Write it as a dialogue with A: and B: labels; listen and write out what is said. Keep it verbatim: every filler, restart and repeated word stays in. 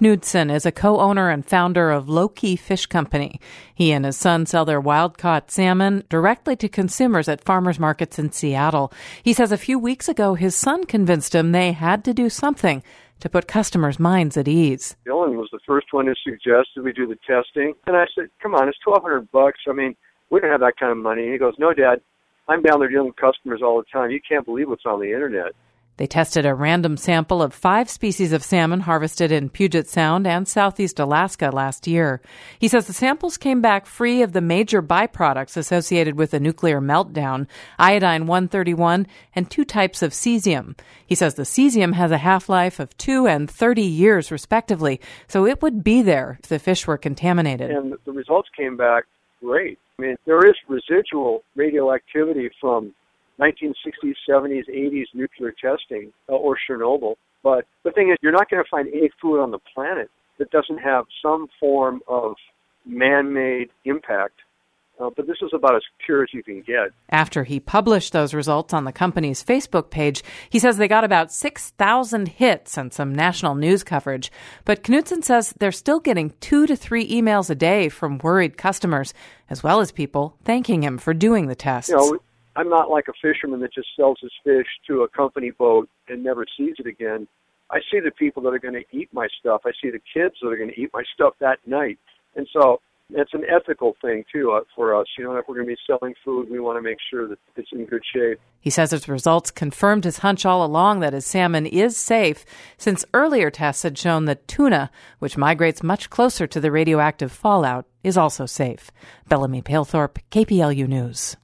A: Knudsen is a co-owner and founder of Loki Fish Company. He and his son sell their wild-caught salmon directly to consumers at farmers markets in Seattle. He says a few weeks ago his son convinced him they had to do something to put customers' minds at ease.
B: Dylan was the first one who suggested we do the testing. And I said, come on, it's twelve hundred bucks. I mean, we don't have that kind of money. And he goes, no, Dad, I'm down there dealing with customers all the time. You can't believe what's on the internet.
A: They tested a random sample of five species of salmon harvested in Puget Sound and southeast Alaska last year. He says the samples came back free of the major byproducts associated with a nuclear meltdown, iodine one thirty-one and two types of cesium. He says the cesium has a half-life of two and thirty years, respectively, so it would be there if the fish were contaminated.
B: And the results came back great. I mean, there is residual radioactivity from nineteen sixties, seventies, eighties nuclear testing uh, or Chernobyl. But the thing is, you're not going to find any food on the planet that doesn't have some form of man-made impact. Uh, but this is about as pure as you can get.
A: After he published those results on the company's Facebook page, he says they got about six thousand hits and some national news coverage. But Knudsen says they're still getting two to three emails a day from worried customers, as well as people thanking him for doing the tests.
B: You know, I'm not like a fisherman that just sells his fish to a company boat and never sees it again. I see the people that are going to eat my stuff. I see the kids that are going to eat my stuff that night. And so it's an ethical thing, too, uh, for us. You know, if we're going to be selling food, we want to make sure that it's in good shape.
A: He says his results confirmed his hunch all along that his salmon is safe, since earlier tests had shown that tuna, which migrates much closer to the radioactive fallout, is also safe. Bellamy Palethorpe, K P L U News.